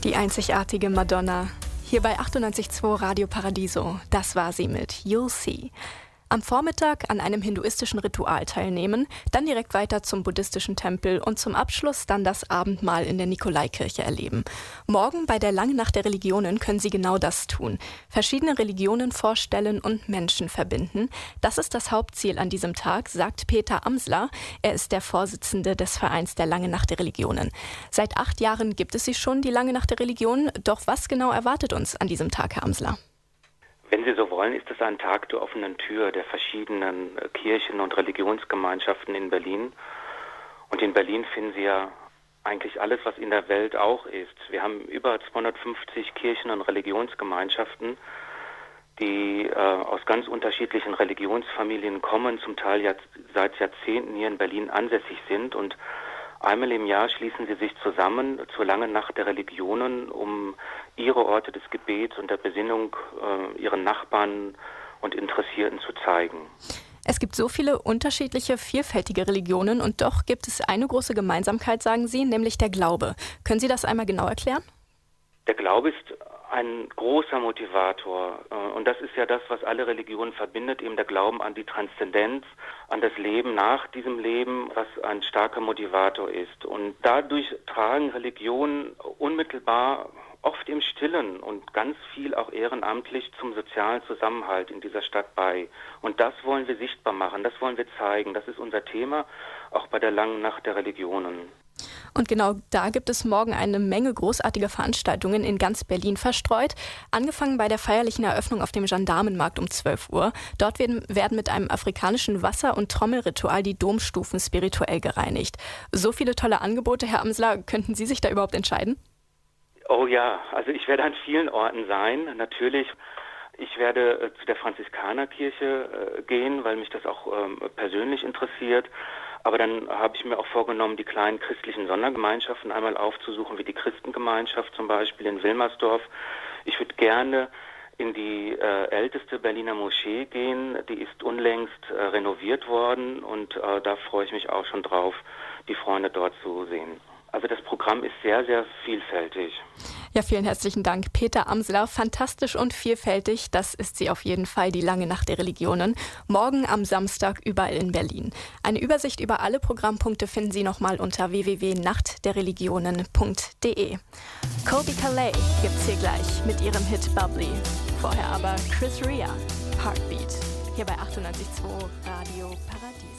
Die einzigartige Madonna. Hier bei 98.2 Radio Paradiso. Das war sie mit You'll See. Am Vormittag an einem hinduistischen Ritual teilnehmen, dann direkt weiter zum buddhistischen Tempel und zum Abschluss dann das Abendmahl in der Nikolaikirche erleben. Morgen bei der Langen Nacht der Religionen können Sie genau das tun. Verschiedene Religionen vorstellen und Menschen verbinden. Das ist das Hauptziel an diesem Tag, sagt Peter Amsler. Er ist der Vorsitzende des Vereins der Langen Nacht der Religionen. Seit 8 Jahren gibt es sie schon, die Lange Nacht der Religionen. Doch was genau erwartet uns an diesem Tag, Herr Amsler? Wenn Sie so wollen, ist es ein Tag der offenen Tür der verschiedenen Kirchen und Religionsgemeinschaften in Berlin. Und in Berlin finden Sie ja eigentlich alles, was in der Welt auch ist. Wir haben über 250 Kirchen und Religionsgemeinschaften, die aus ganz unterschiedlichen Religionsfamilien kommen, zum Teil seit Jahrzehnten hier in Berlin ansässig sind. Und einmal im Jahr schließen sie sich zusammen zur Langen Nacht der Religionen, um ihre Orte des Gebets und der Besinnung ihren Nachbarn und Interessierten zu zeigen. Es gibt so viele unterschiedliche, vielfältige Religionen und doch gibt es eine große Gemeinsamkeit, sagen Sie, nämlich der Glaube. Können Sie das einmal genau erklären? Der Glaube ist ein großer Motivator und das ist ja das, was alle Religionen verbindet, eben der Glauben an die Transzendenz, an das Leben nach diesem Leben, was ein starker Motivator ist. Und dadurch tragen Religionen unmittelbar, oft im Stillen und ganz viel auch ehrenamtlich zum sozialen Zusammenhalt in dieser Stadt bei. Und das wollen wir sichtbar machen, das wollen wir zeigen. Das ist unser Thema, auch bei der Langen Nacht der Religionen. Und genau da gibt es morgen eine Menge großartiger Veranstaltungen in ganz Berlin verstreut. Angefangen bei der feierlichen Eröffnung auf dem Gendarmenmarkt um 12 Uhr. Dort werden mit einem afrikanischen Wasser- und Trommelritual die Domstufen spirituell gereinigt. So viele tolle Angebote, Herr Amsler, könnten Sie sich da überhaupt entscheiden? Oh ja, also ich werde an vielen Orten sein, natürlich. Ich werde zu der Franziskanerkirche gehen, weil mich das auch persönlich interessiert. Aber dann habe ich mir auch vorgenommen, die kleinen christlichen Sondergemeinschaften einmal aufzusuchen, wie die Christengemeinschaft zum Beispiel in Wilmersdorf. Ich würde gerne in die älteste Berliner Moschee gehen. Die ist unlängst renoviert worden und da freue ich mich auch schon drauf, die Freunde dort zu sehen. Also das Programm ist sehr, sehr vielfältig. Ja, vielen herzlichen Dank. Peter Amsler, fantastisch und vielfältig. Das ist sie auf jeden Fall, die Lange Nacht der Religionen. Morgen am Samstag überall in Berlin. Eine Übersicht über alle Programmpunkte finden Sie nochmal unter www.nachtderreligionen.de. Colby Calais gibt's hier gleich mit ihrem Hit Bubbly. Vorher aber Chris Rea, Heartbeat. Hier bei 98.2 Radio Paradies.